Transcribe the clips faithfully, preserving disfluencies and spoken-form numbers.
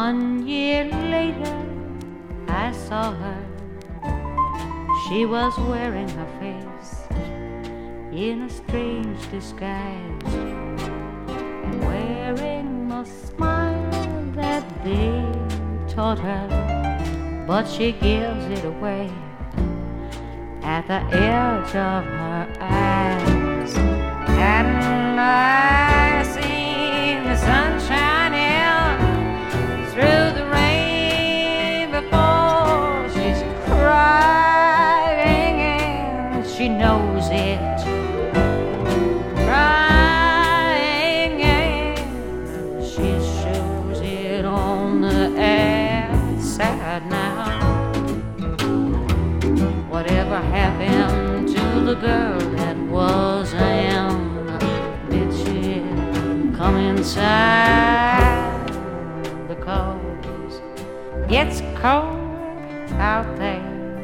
One year later I saw her. She was wearing her face in a strange disguise, and wearing a smile that they taught her, but she gives it away at the edge of her eyes. And I seen the sunshine in through the rain before she's crying, and she knows it. Crying, and she shows it on the outside now. Whatever happened to the girl that was in? Did she come inside? Because it's cold out there.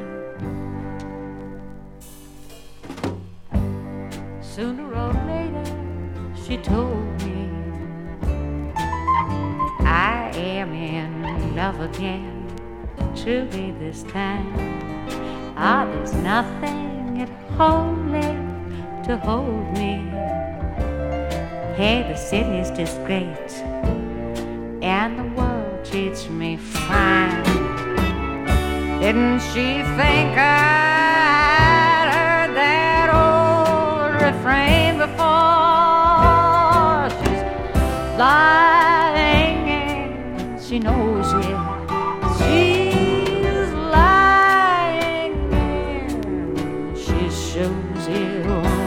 Sooner or later, she told me, I am in love again. Truly this time, ah, there's nothing at home left to hold me. Hey, the city's just great, and the world treats me fine. Didn't she think I'd heard that old refrain before? She's lying and she knows it. She's lying and she shows it.